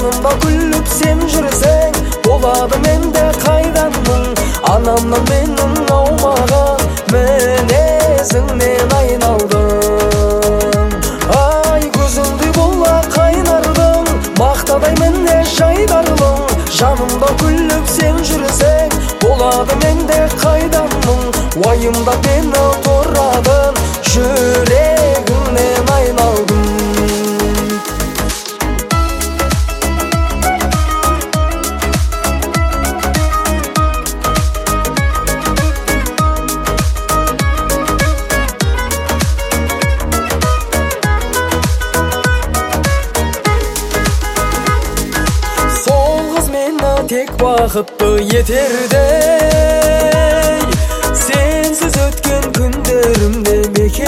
жанымда күліп сен жүрсең, болады менде қайдан мұң. Анамнан менің аумаған мінезіңнен айналдым. Ай, көзіңді бола қайнардың, мақтадай менде жайдарлың. Жанымда күліп сен жүрсең, болады менде қайдан мұң. Уайымда мені торадың, жүрегіңнен айналдым. Тек бақытты етердей, сенсіз өткен күндерімде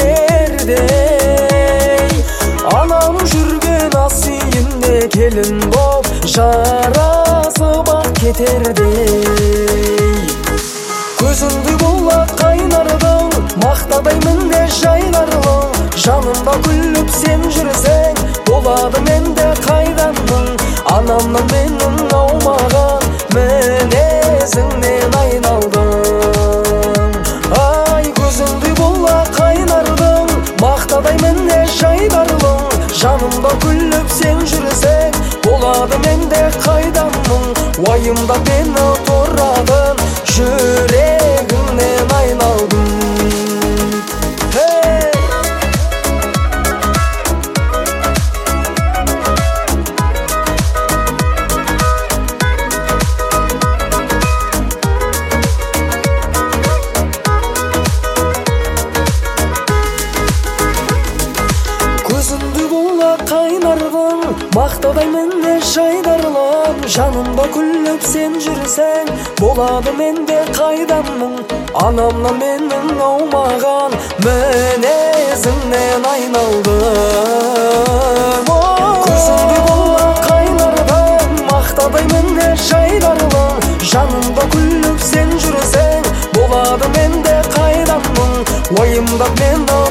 бекердей. Анам жүрген ас үйінде келін боп жарасып ақ кетердей. Көзіңді болат қайнардың, мақтадай менде жайларлың. Жанымда күліп сен жүрсең, болады менде қайдан мұң. Анамнан менің аумаған мінезіңнен айналдым. Ай, көзіңді бола қайнардың, мақтадай менде жайдарлың. Жанымда күліп сен жүрсең, болады менде қайдан мұң. Уайымда мені торадың, жүрегіңнен айналдым. Көзімді бола қайнардың, мақтадай менде жайдарлың. Жанымда күліп сен жүрсең, болады менде қайдан мұң. Анамнан менің аумаған мінезіңнен айналдым. Көзімді бола қайнардың, мақтадай менде жайдарлың. Жанымда күліп сен жүрсең, болады менде қайдан мұң. Уайымда мені